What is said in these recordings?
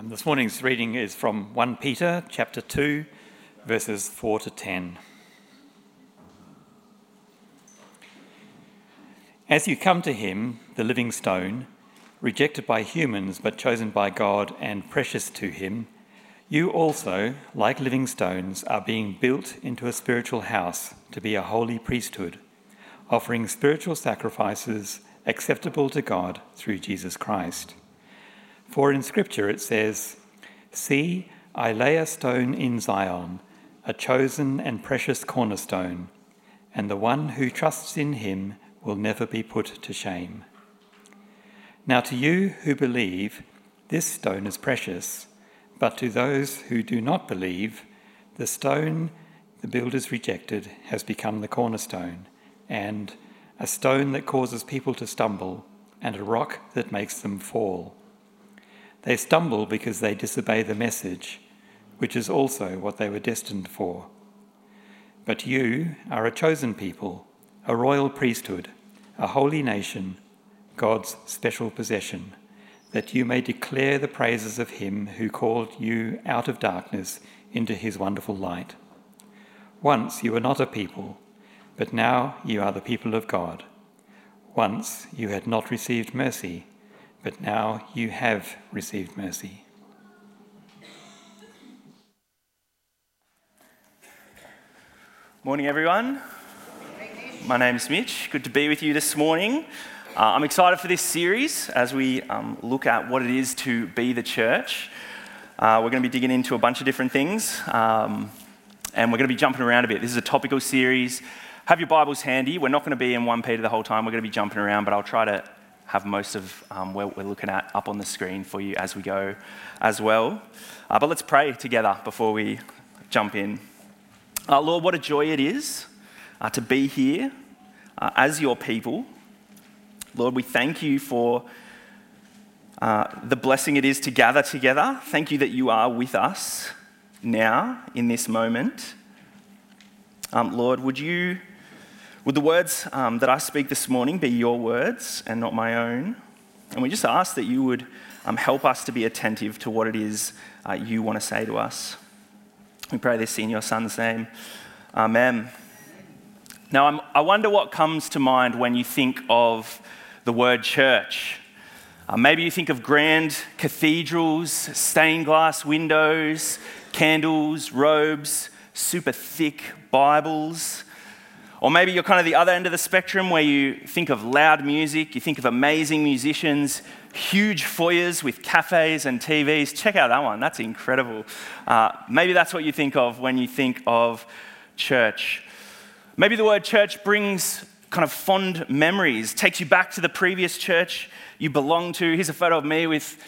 This morning's reading is from 1 Peter chapter 2, verses 4 to 10. As you come to him, the living stone, rejected by humans but chosen by God and precious to him, you also, like living stones, are being built into a spiritual house to be a holy priesthood, offering spiritual sacrifices acceptable to God through Jesus Christ. For in Scripture it says, "See, I lay a stone in Zion, a chosen and precious cornerstone, and the one who trusts in him will never be put to shame." Now to you who believe, this stone is precious, but to those who do not believe, the stone the builders rejected has become the cornerstone, and a stone that causes people to stumble, and a rock that makes them fall. They stumble because they disobey the message, which is also what they were destined for. But you are a chosen people, a royal priesthood, a holy nation, God's special possession, that you may declare the praises of him who called you out of darkness into his wonderful light. Once you were not a people, but now you are the people of God. Once you had not received mercy, but now you have received mercy. Morning, everyone. My name's Mitch. Good to be with you this morning. I'm excited for this series as we look at what it is to be the church. We're going to be digging into a bunch of different things, and we're going to be jumping around a bit. This is a topical series. Have your Bibles handy. We're not going to be in 1 Peter the whole time. We're going to be jumping around, but I'll try to have most of what we're looking at up on the screen for you as we go as well. But let's pray together before we jump in. Lord, what a joy it is to be here as your people. Lord, we thank you for the blessing it is to gather together. Thank you that you are with us now in this moment. Lord, would the words that I speak this morning be your words and not my own? And we just ask that you would help us to be attentive to what it is you want to say to us. We pray this in your Son's name. Amen. Now, I wonder what comes to mind when you think of the word church. Maybe you think of grand cathedrals, stained glass windows, candles, robes, super thick Bibles. Or maybe you're kind of the other end of the spectrum where you think of loud music, you think of amazing musicians, huge foyers with cafes and TVs. Check out that one, that's incredible. Maybe that's what you think of when you think of church. Maybe the word church brings kind of fond memories, takes you back to the previous church you belonged to. Here's a photo of me with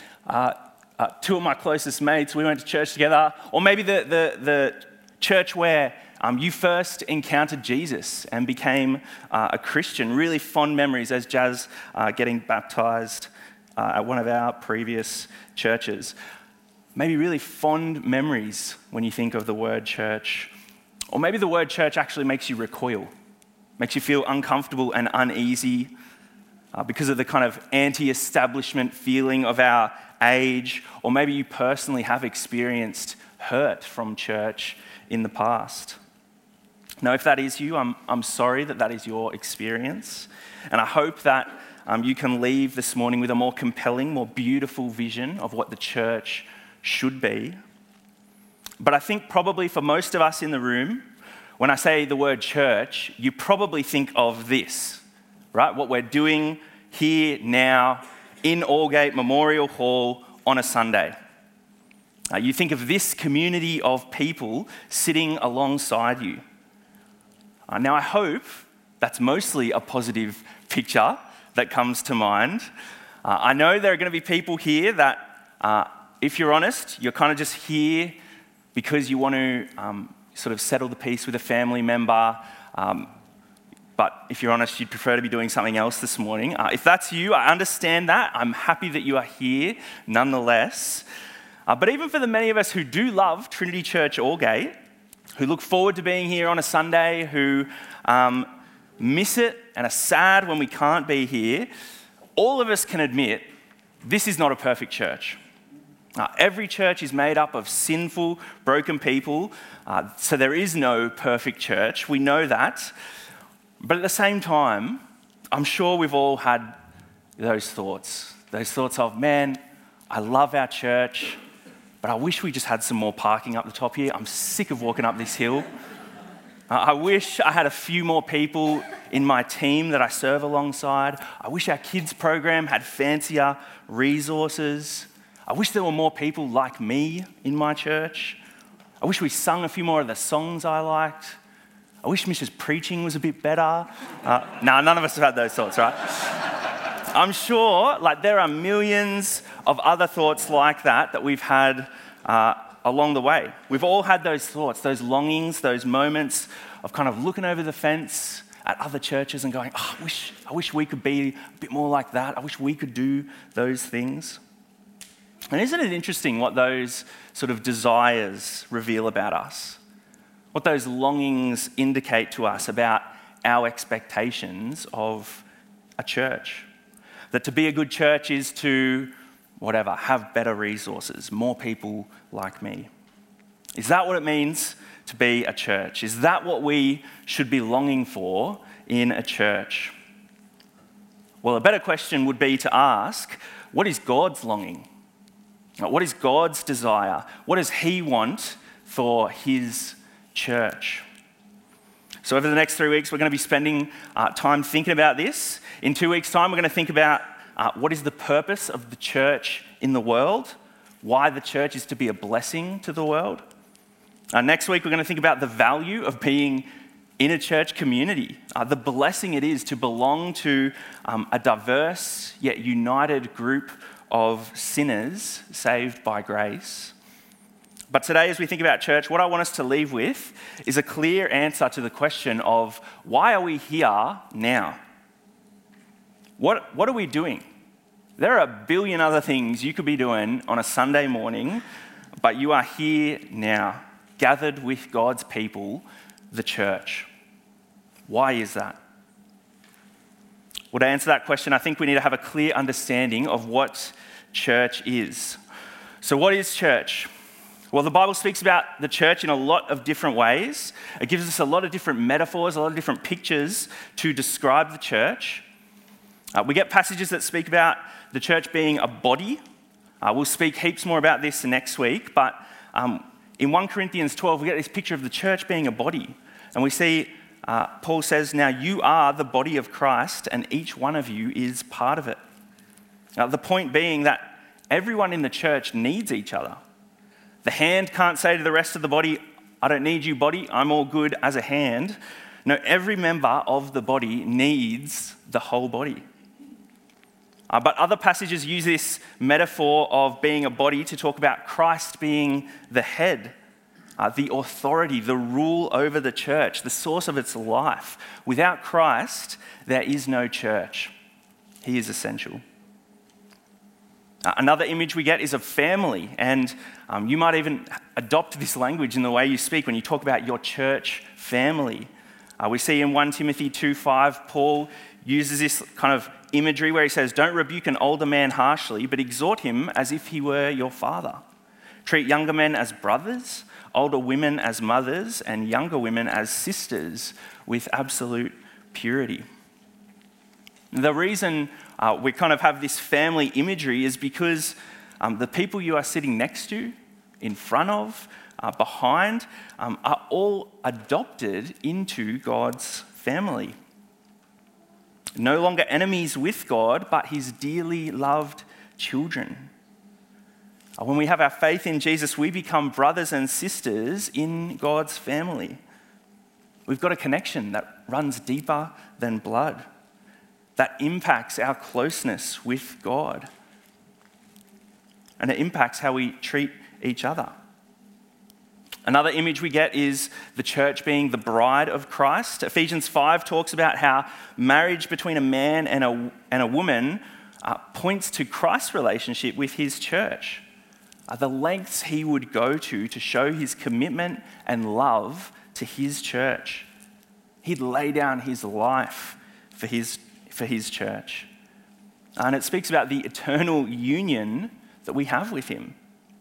two of my closest mates. We went to church together. Or maybe the church where you first encountered Jesus and became a Christian. Really fond memories as Jazz getting baptised at one of our previous churches. Maybe really fond memories when you think of the word church. Or maybe the word church actually makes you recoil, makes you feel uncomfortable and uneasy because of the kind of anti-establishment feeling of our age. Or maybe you personally have experienced hurt from church in the past. Now, if that is you, I'm sorry that is your experience. And I hope that you can leave this morning with a more compelling, more beautiful vision of what the church should be. But I think probably for most of us in the room, when I say the word church, you probably think of this, right? What we're doing here now in Aldgate Memorial Hall on a Sunday. You think of this community of people sitting alongside you. Now, I hope that's mostly a positive picture that comes to mind. I know there are going to be people here that, if you're honest, you're kind of just here because you want to sort of settle the peace with a family member. But if you're honest, you'd prefer to be doing something else this morning. If that's you, I understand that. I'm happy that you are here nonetheless. But even for the many of us who do love Trinity Church Aldgate, who look forward to being here on a Sunday, who miss it and are sad when we can't be here, all of us can admit this is not a perfect church. Every church is made up of sinful, broken people, so there is no perfect church. We know that. But at the same time, I'm sure we've all had those thoughts of, man, I love our church, but I wish we just had some more parking up the top here. I'm sick of walking up this hill. I wish I had a few more people in my team that I serve alongside. I wish our kids program had fancier resources. I wish there were more people like me in my church. I wish we sung a few more of the songs I liked. I wish Mish's preaching was a bit better. None of us have had those thoughts, right? I'm sure there are millions of other thoughts like that we've had along the way. We've all had those thoughts, those longings, those moments of kind of looking over the fence at other churches and going, oh, I wish we could be a bit more like that. I wish we could do those things. And isn't it interesting what those sort of desires reveal about us? What those longings indicate to us about our expectations of a church? That to be a good church is to, have better resources, more people like me. Is that what it means to be a church? Is that what we should be longing for in a church? Well, a better question would be to ask, what is God's longing? What is God's desire? What does He want for His church? So over the next 3 weeks, we're going to be spending time thinking about this. In 2 weeks' time, we're going to think about what is the purpose of the church in the world, why the church is to be a blessing to the world. Next week, we're going to think about the value of being in a church community, the blessing it is to belong to a diverse yet united group of sinners saved by grace. But today, as we think about church, what I want us to leave with is a clear answer to the question of why are we here now? What are we doing? There are a billion other things you could be doing on a Sunday morning, but you are here now, gathered with God's people, the church. Why is that? Well, to answer that question, I think we need to have a clear understanding of what church is. So what is church? Well, the Bible speaks about the church in a lot of different ways. It gives us a lot of different metaphors, a lot of different pictures to describe the church. We get passages that speak about the church being a body. We'll speak heaps more about this next week, but in 1 Corinthians 12, we get this picture of the church being a body. And we see Paul says, now you are the body of Christ and each one of you is part of it. The point being that everyone in the church needs each other. The hand can't say to the rest of the body, I don't need you, body, I'm all good as a hand. No, every member of the body needs the whole body. But other passages use this metaphor of being a body to talk about Christ being the head, the authority, the rule over the church, the source of its life. Without Christ, there is no church. He is essential. Another image we get is of family, and you might even adopt this language in the way you speak when you talk about your church family. We see in 1 Timothy 2:5, Paul uses this kind of imagery where he says, don't rebuke an older man harshly, but exhort him as if he were your father. Treat younger men as brothers, older women as mothers, and younger women as sisters with absolute purity. The reason we kind of have this family imagery is because the people you are sitting next to, in front of, behind, are all adopted into God's family. No longer enemies with God, but His dearly loved children. When we have our faith in Jesus, we become brothers and sisters in God's family. We've got a connection that runs deeper than blood, that impacts our closeness with God. And it impacts how we treat each other. Another image we get is the church being the bride of Christ. Ephesians 5 talks about how marriage between a man and a woman points to Christ's relationship with His church. The lengths He would go to show His commitment and love to His church. He'd lay down His life for His church. And it speaks about the eternal union that we have with Him.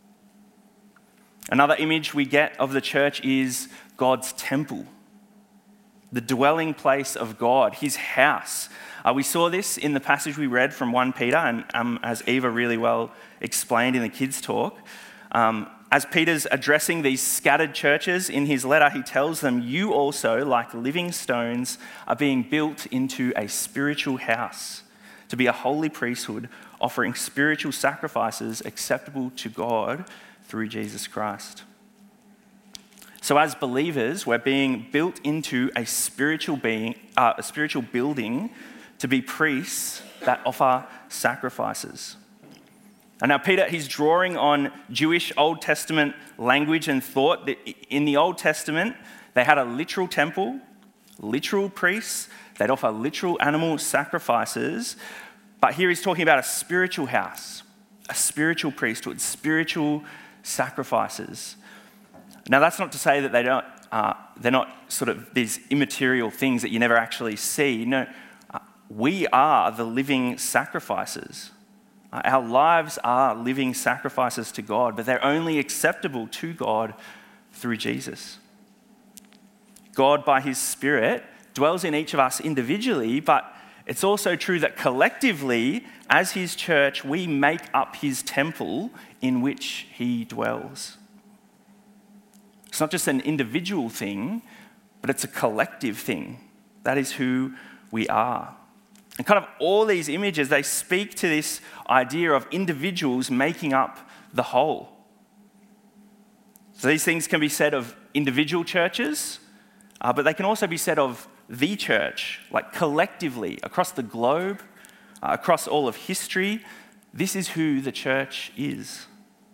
Another image we get of the church is God's temple, the dwelling place of God, his house. We saw this in the passage we read from 1 Peter, and as Eva really well explained in the kids' talk. As Peter's addressing these scattered churches in his letter, he tells them, you also, like living stones, are being built into a spiritual house to be a holy priesthood, offering spiritual sacrifices acceptable to God through Jesus Christ. So as believers, we're being built into a spiritual building to be priests that offer sacrifices. And now Peter, he's drawing on Jewish Old Testament language and thought. That in the Old Testament, they had a literal temple, literal priests, they'd offer literal animal sacrifices. But here he's talking about a spiritual house, a spiritual priesthood, spiritual sacrifices. Now that's not to say that they're not sort of these immaterial things that you never actually see. No, we are the living sacrifices. Our lives are living sacrifices to God, but they're only acceptable to God through Jesus. God, by his Spirit, dwells in each of us individually, but it's also true that collectively, as his church, we make up his temple in which he dwells. It's not just an individual thing, but it's a collective thing. That is who we are. And kind of all these images, they speak to this idea of individuals making up the whole. So these things can be said of individual churches, but they can also be said of the church, like collectively, across the globe, across all of history. This is who the church is.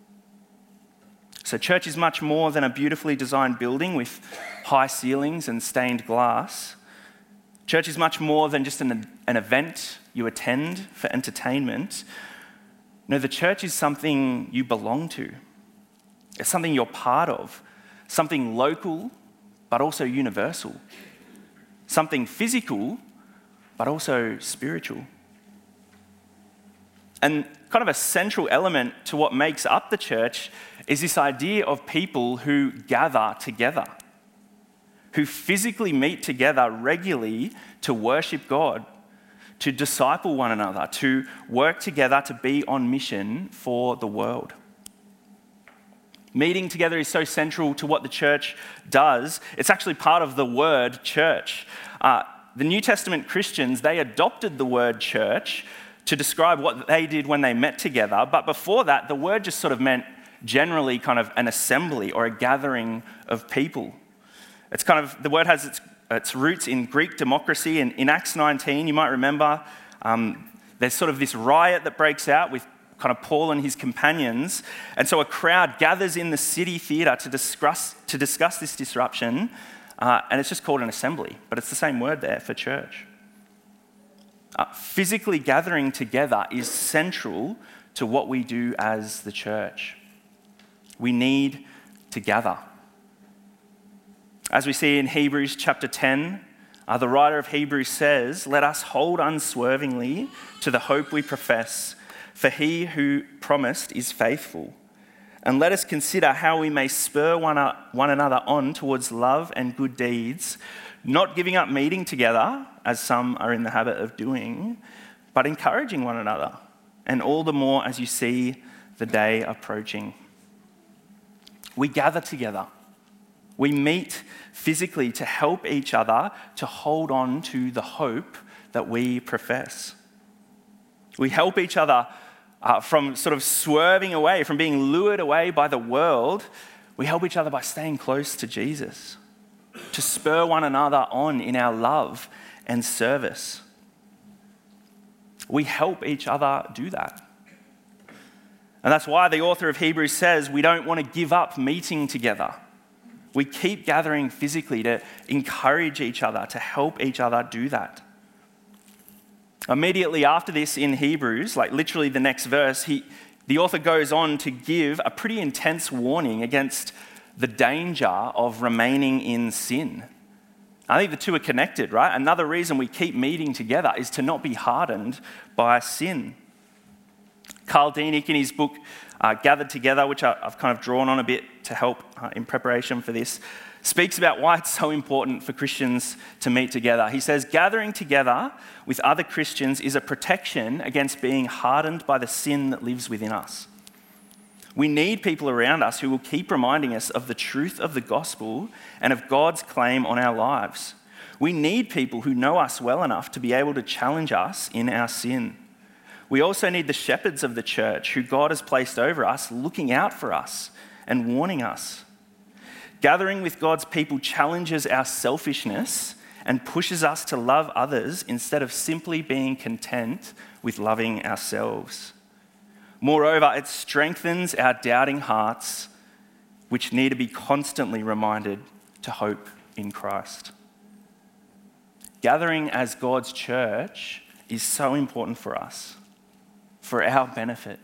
So church is much more than a beautifully designed building with high ceilings and stained glass. Church is much more than just an event you attend for entertainment. No, the church is something you belong to. It's something you're part of, something local, but also universal. Something physical, but also spiritual. And kind of a central element to what makes up the church is this idea of people who gather together, who physically meet together regularly to worship God, to disciple one another, to work together to be on mission for the world. Meeting together is so central to what the church does. It's actually part of the word church. The New Testament Christians, they adopted the word church to describe what they did when they met together. But before that, the word just sort of meant generally kind of an assembly or a gathering of people. It's kind of, the word has its roots in Greek democracy. And in Acts 19, you might remember, there's sort of this riot that breaks out with kind of Paul and his companions. And so a crowd gathers in the city theatre to discuss this disruption. And it's just called an assembly, but it's the same word there for church. Physically gathering together is central to what we do as the church. We need to gather. As we see in Hebrews chapter 10, the writer of Hebrews says, "Let us hold unswervingly to the hope we profess, for he who promised is faithful. And let us consider how we may spur one another on towards love and good deeds, not giving up meeting together, as some are in the habit of doing, but encouraging one another, and all the more as you see the day approaching." We gather together. We meet physically to help each other to hold on to the hope that we profess. We help each other from sort of swerving away, from being lured away by the world. We help each other by staying close to Jesus, to spur one another on in our love and service. We help each other do that. And that's why the author of Hebrews says we don't want to give up meeting together. We keep gathering physically to encourage each other, to help each other do that. Immediately after this in Hebrews, like literally the next verse, the author goes on to give a pretty intense warning against the danger of remaining in sin. I think the two are connected, right? Another reason we keep meeting together is to not be hardened by sin. Carl Dienig, in his book Gathered Together, which I've kind of drawn on a bit to help in preparation for this, speaks about why it's so important for Christians to meet together. He says, gathering together with other Christians is a protection against being hardened by the sin that lives within us. We need people around us who will keep reminding us of the truth of the gospel and of God's claim on our lives. We need people who know us well enough to be able to challenge us in our sin. We also need the shepherds of the church who God has placed over us, looking out for us and warning us. Gathering with God's people challenges our selfishness and pushes us to love others instead of simply being content with loving ourselves. Moreover, it strengthens our doubting hearts, which need to be constantly reminded to hope in Christ. Gathering as God's church is so important for us, for our benefit.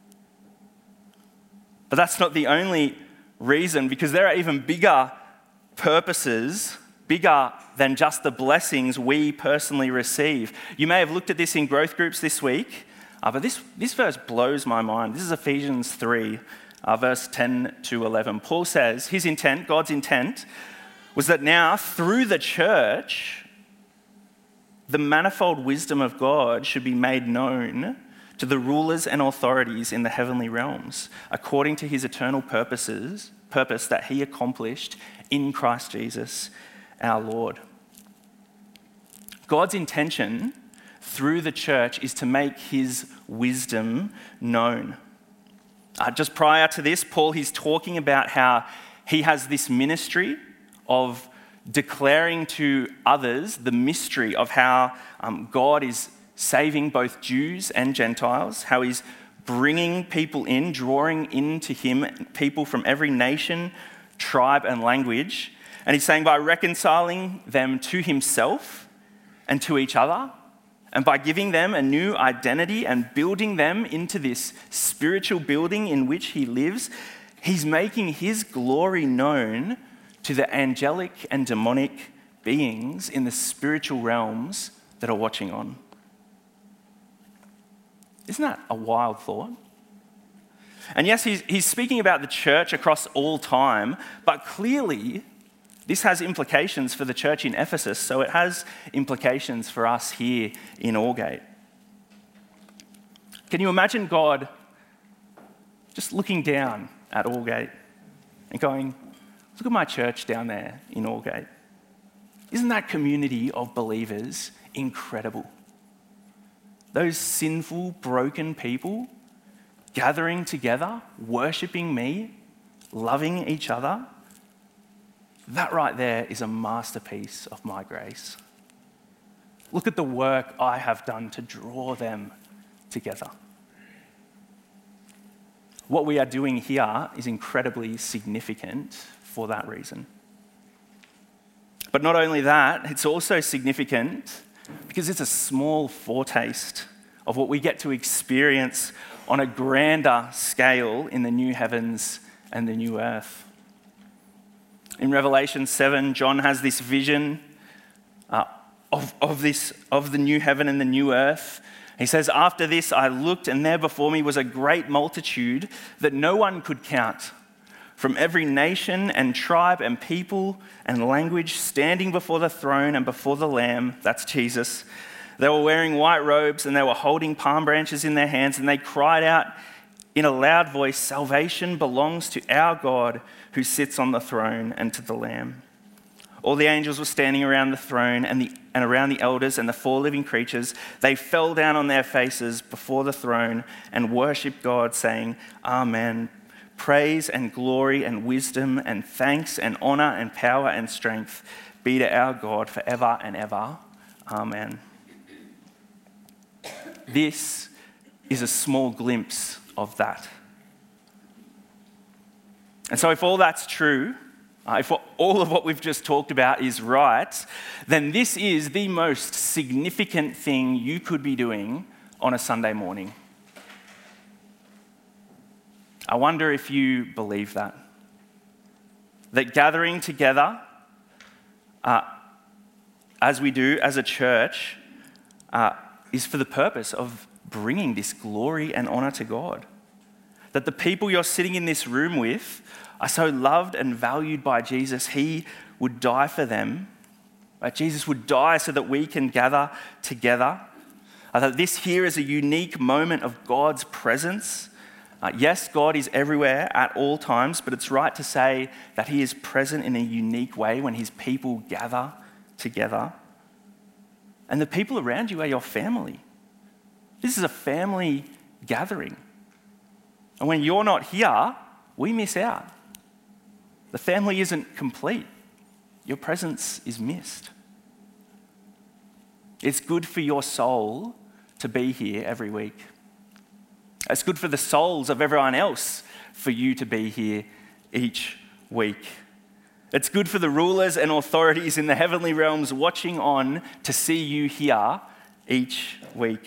But that's not the only reason, because there are even bigger purposes, bigger than just the blessings we personally receive. You may have looked at this in growth groups this week, but this verse blows my mind. This is Ephesians 3, verse 10 to 11. Paul says his intent, God's intent, was that now through the church, the manifold wisdom of God should be made known to the rulers and authorities in the heavenly realms, according to his eternal purpose that he accomplished in Christ Jesus, our Lord. God's intention through the church is to make his wisdom known. Just prior to this, Paul, he's talking about how he has this ministry of declaring to others the mystery of how God is saving both Jews and Gentiles, how he's bringing people in, drawing into him people from every nation, tribe, and language. And he's saying by reconciling them to himself and to each other, and by giving them a new identity and building them into this spiritual building in which he lives, he's making his glory known to the angelic and demonic beings in the spiritual realms that are watching on. Isn't that a wild thought? And yes, he's speaking about the church across all time, but clearly this has implications for the church in Ephesus, so it has implications for us here in Aldgate. Can you imagine God just looking down at Aldgate and going, look at my church down there in Aldgate. Isn't that community of believers incredible? Those sinful, broken people gathering together, worshipping me, loving each other. That right there is a masterpiece of my grace. Look at the work I have done to draw them together. What we are doing here is incredibly significant for that reason. But not only that, it's also significant because it's a small foretaste of what we get to experience on a grander scale in the new heavens and the new earth. In Revelation 7, John has this vision of the new heaven and the new earth. He says, after this I looked, and there before me was a great multitude that no one could count, from every nation and tribe and people and language, standing before the throne and before the Lamb, that's Jesus. They were wearing white robes and they were holding palm branches in their hands, and they cried out in a loud voice, "Salvation belongs to our God who sits on the throne and to the Lamb." All the angels were standing around the throne and around the elders and the four living creatures. They fell down on their faces before the throne and worshipped God, saying, "Amen. Praise and glory and wisdom and thanks and honor and power and strength be to our God forever and ever. Amen." This is a small glimpse of that. And so if all that's true, if all of what we've just talked about is right, then this is the most significant thing you could be doing on a Sunday morning. I wonder if you believe that. That gathering together, as we do as a church, is for the purpose of bringing this glory and honor to God. That the people you're sitting in this room with are so loved and valued by Jesus, he would die for them. Right? Jesus would die so that we can gather together. That this here is a unique moment of God's presence. Yes, God is everywhere at all times, but it's right to say that he is present in a unique way when his people gather together. And the people around you are your family. This is a family gathering. And when you're not here, we miss out. The family isn't complete. Your presence is missed. It's good for your soul to be here every week. It's good for the souls of everyone else for you to be here each week. It's good for the rulers and authorities in the heavenly realms watching on to see you here each week.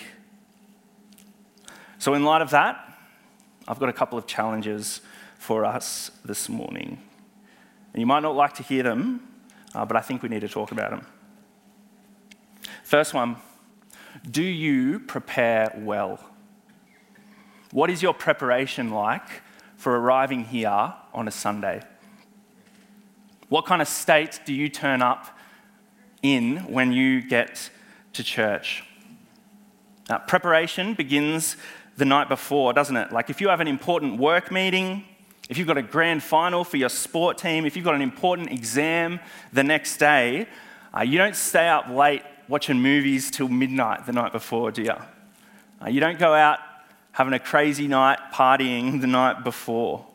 So in light of that, I've got a couple of challenges for us this morning. And you might not like to hear them, but I think we need to talk about them. First one, do you prepare well? What is your preparation like for arriving here on a Sunday? What kind of state do you turn up in when you get to church? Preparation begins the night before, doesn't it? Like if you have an important work meeting, if you've got a grand final for your sport team, if you've got an important exam the next day, you don't stay up late watching movies till midnight the night before, do you? You don't go out having a crazy night partying the night before.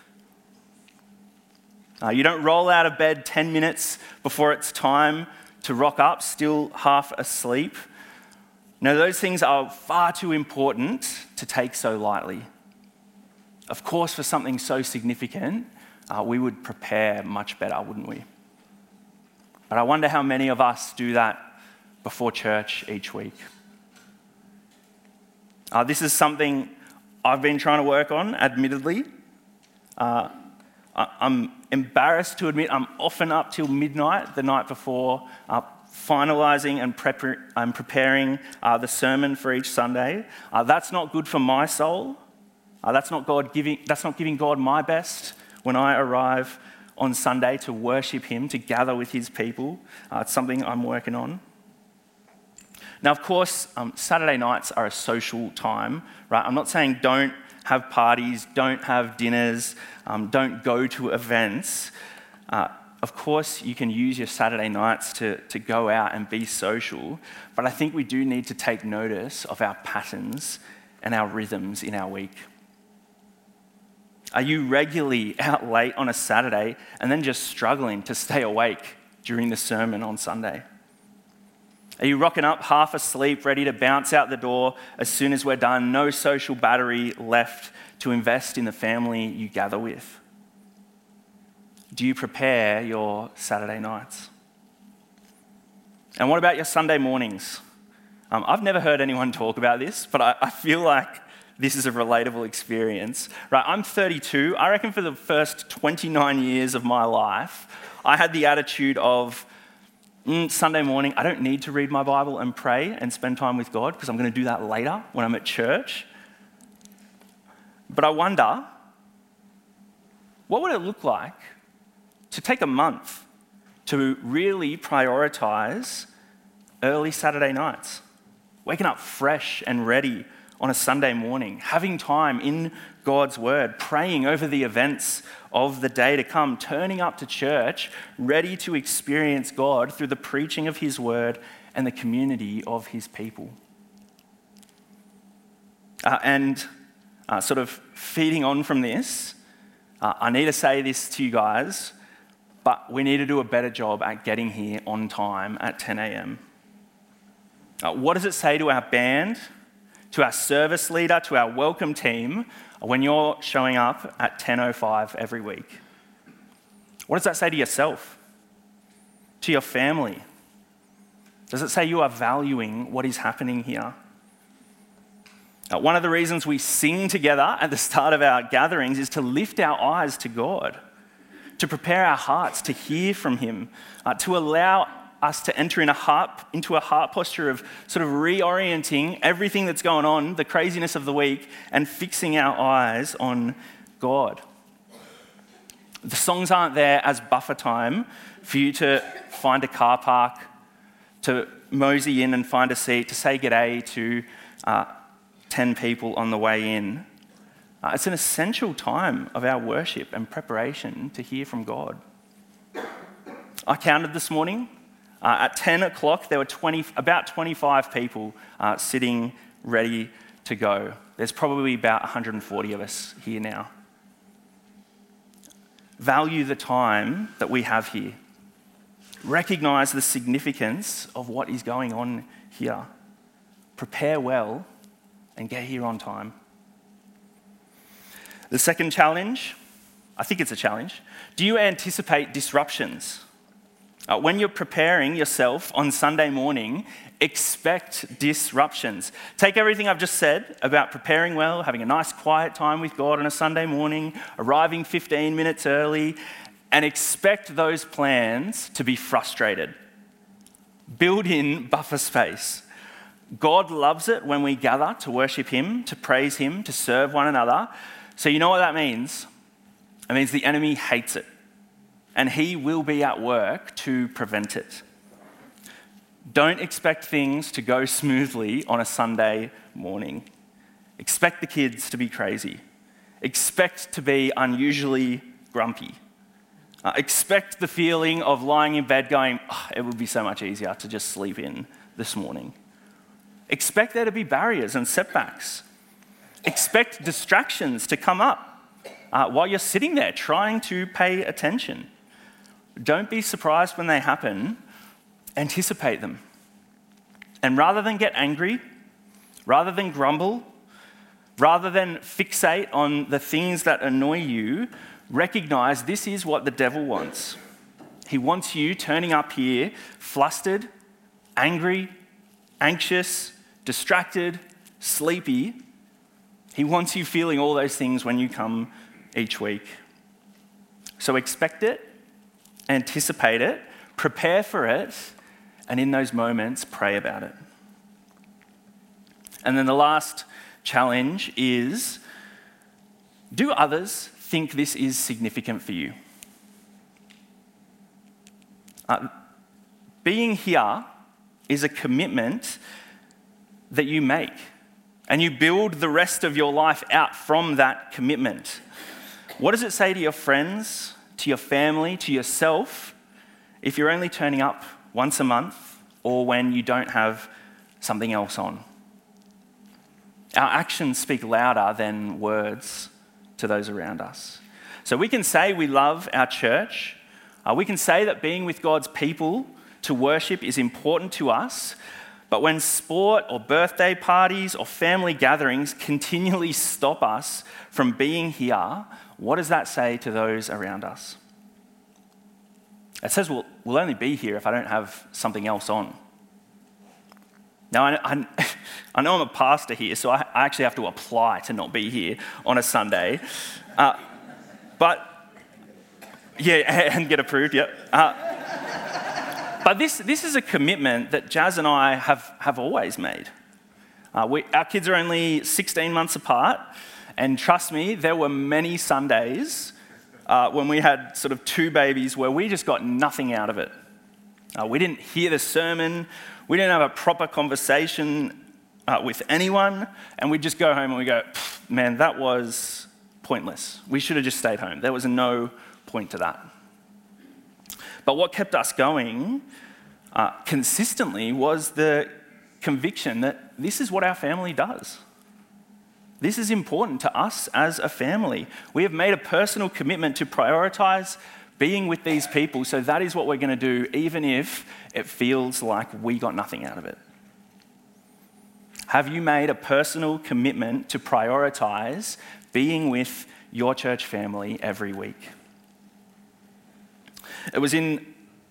You don't roll out of bed 10 minutes before it's time to rock up, still half asleep. No, those things are far too important to take so lightly. Of course, for something so significant, we would prepare much better, wouldn't we? But I wonder how many of us do that before church each week. This is something I've been trying to work on, admittedly. I'm embarrassed to admit I'm often up till midnight the night before, finalising and preparing the sermon for each Sunday. That's not good for my soul. That's not giving God my best when I arrive on Sunday to worship him, to gather with his people. It's something I'm working on. Now, of course, Saturday nights are a social time, right? I'm not saying don't have parties, don't have dinners, don't go to events. Of course, you can use your Saturday nights to go out and be social, but I think we do need to take notice of our patterns and our rhythms in our week. Are you regularly out late on a Saturday and then just struggling to stay awake during the sermon on Sunday? Are you rocking up half asleep, ready to bounce out the door as soon as we're done, no social battery left to invest in the family you gather with? Do you prepare your Saturday nights? And what about your Sunday mornings? I've never heard anyone talk about this, but I feel like this is a relatable experience. Right, I'm 32. I reckon for the first 29 years of my life, I had the attitude of, Sunday morning, I don't need to read my Bible and pray and spend time with God because I'm going to do that later when I'm at church. But I wonder, what would it look like to take a month to really prioritise early Saturday nights? Waking up fresh and ready on a Sunday morning, having time in God's word, praying over the events of the day to come, turning up to church, ready to experience God through the preaching of his word and the community of his people. Sort of feeding on from this, I need to say this to you guys, but we need to do a better job at getting here on time at 10 a.m. What does it say to our band, to our service leader, to our welcome team when you're showing up at 10:05 every week? What does that say to yourself? To your family? Does it say you are valuing what is happening here? One of the reasons we sing together at the start of our gatherings is to lift our eyes to God, to prepare our hearts to hear from him, to allow us to enter into a heart posture of sort of reorienting everything that's going on, the craziness of the week, and fixing our eyes on God. The songs aren't there as buffer time for you to find a car park, to mosey in and find a seat, to say g'day to 10 people on the way in. It's an essential time of our worship and preparation to hear from God. I counted this morning. At 10 o'clock, there were about 25 people sitting ready to go. There's probably about 140 of us here now. Value the time that we have here. Recognise the significance of what is going on here. Prepare well and get here on time. The second challenge, I think it's a challenge. Do you anticipate disruptions? When you're preparing yourself on Sunday morning, expect disruptions. Take everything I've just said about preparing well, having a nice quiet time with God on a Sunday morning, arriving 15 minutes early, and expect those plans to be frustrated. Build in buffer space. God loves it when we gather to worship Him, to praise Him, to serve one another. So you know what that means? It means the enemy hates it. And he will be at work to prevent it. Don't expect things to go smoothly on a Sunday morning. Expect the kids to be crazy. Expect to be unusually grumpy. Expect the feeling of lying in bed going, it would be so much easier to just sleep in this morning. Expect there to be barriers and setbacks. Expect distractions to come up while you're sitting there trying to pay attention. Don't be surprised when they happen. Anticipate them. And rather than get angry, rather than grumble, rather than fixate on the things that annoy you, recognize this is what the devil wants. He wants you turning up here flustered, angry, anxious, distracted, sleepy. He wants you feeling all those things when you come each week. So expect it. Anticipate it, prepare for it, and in those moments, pray about it. And then the last challenge is, do others think this is significant for you? Being here is a commitment that you make, and you build the rest of your life out from that commitment. What does it say to your friends, to your family, to yourself, if you're only turning up once a month or when you don't have something else on? Our actions speak louder than words to those around us. So we can say we love our church. We can say that being with God's people to worship is important to us. But when sport or birthday parties or family gatherings continually stop us from being here, what does that say to those around us? It says we'll only be here if I don't have something else on. Now, I know I'm a pastor here, so I actually have to apply to not be here on a Sunday. But and get approved, yep. But this is a commitment that Jazz and I have always made. Our kids are only 16 months apart, and trust me, there were many Sundays when we had sort of two babies where we just got nothing out of it. We didn't hear the sermon, we didn't have a proper conversation with anyone, and we'd just go home and we go, man, that was pointless. We should have just stayed home. There was no point to that. But what kept us going consistently was the conviction that this is what our family does. This is important to us as a family. We have made a personal commitment to prioritize being with these people, so that is what we're going to do, even if it feels like we got nothing out of it. Have you made a personal commitment to prioritize being with your church family every week? It was in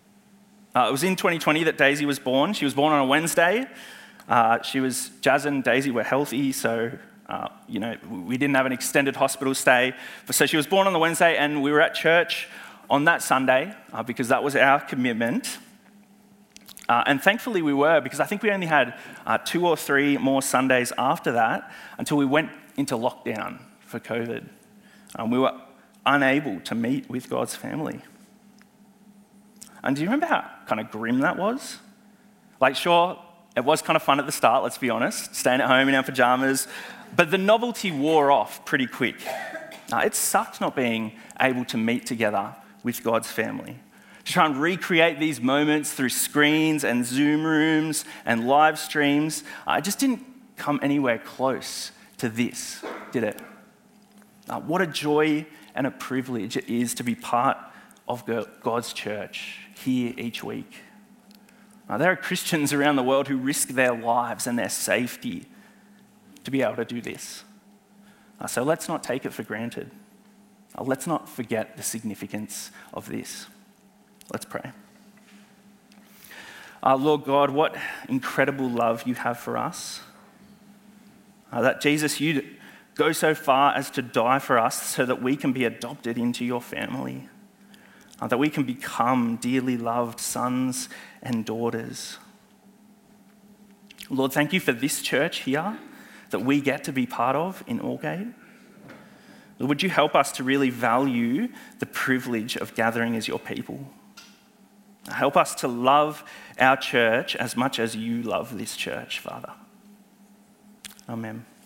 2020 that Daisy was born. She was born on a Wednesday. Jazz and Daisy were healthy, so we didn't have an extended hospital stay. So she was born on the Wednesday, and we were at church on that Sunday because that was our commitment. And thankfully we were, because I think we only had 2 or 3 more Sundays after that until we went into lockdown for COVID. We were unable to meet with God's family. And do you remember how kind of grim that was? Like, sure, it was kind of fun at the start, let's be honest, staying at home in our pajamas, but the novelty wore off pretty quick. It sucked not being able to meet together with God's family. To try and recreate these moments through screens and Zoom rooms and live streams, it just didn't come anywhere close to this, did it? What a joy and a privilege it is to be part of God's church here each week. There are Christians around the world who risk their lives and their safety to be able to do this. So let's not take it for granted. Let's not forget the significance of this. Let's pray. Lord God, what incredible love you have for us. That Jesus, you go so far as to die for us so that we can be adopted into your family. That we can become dearly loved sons and daughters. Lord, thank you for this church here that we get to be part of in Aldgate. Lord, would you help us to really value the privilege of gathering as your people? Help us to love our church as much as you love this church, Father. Amen.